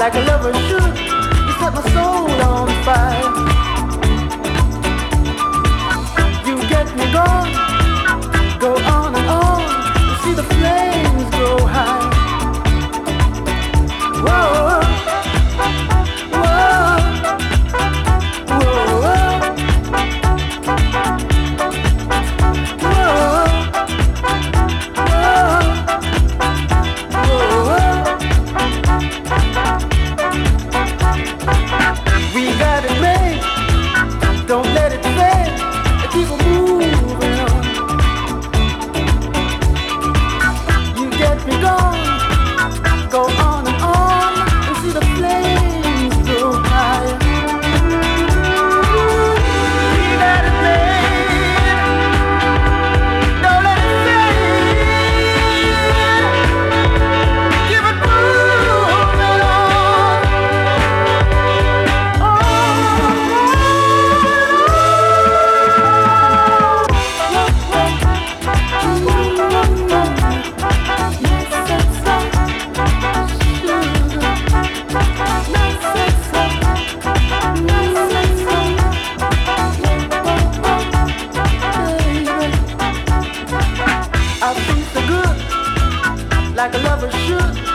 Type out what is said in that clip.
like a lover should. You set my soul on fire. You get me going, go on and on. You see the flames go high. Whoa, whoa, whoa, we got it made, don't let it fade, keep it moving on. You get me going, go on and on, and see the flames go higher. We got it made, don't let it fade, keep it moving on. I feel so good, like a lover should.